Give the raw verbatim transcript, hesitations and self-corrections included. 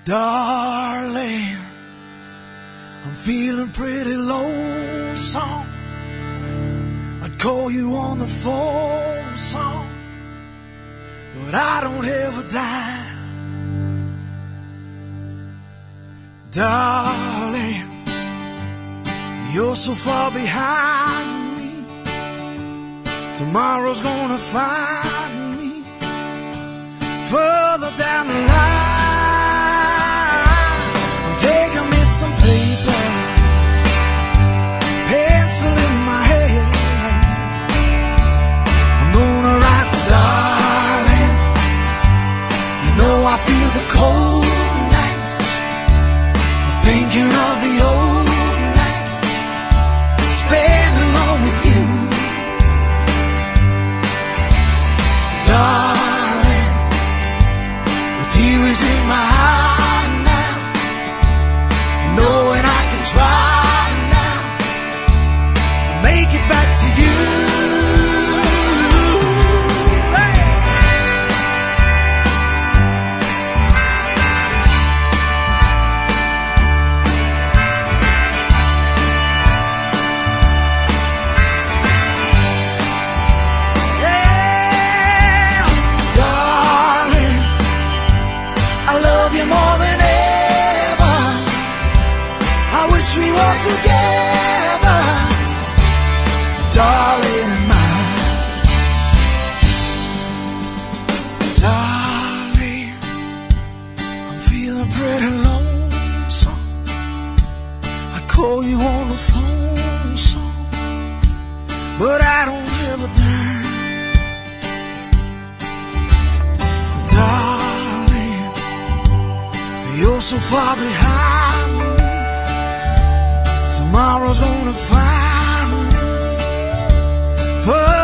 Darling, I'm feeling pretty lonesome. I'd call you on the phone song, but I don't have a dime. Darling, you're so far behind me. Tomorrow's gonna find me further down the line. Taking me some paper, pencil in my hand. I'm gonna write, darling, you know I feel the cold nights, thinking of the old nights spent alone with you. Darling, the tears in my eyes, knowing I can try now to make it back to you. Hey! Yeah, darling, I love you more than ever. I wish we were together, darling mine. Darling, I'm feeling pretty lonesome. I'd call you on the phone song, but I don't have a dime. Darling, you're so far behind me. Tomorrow's gonna find me.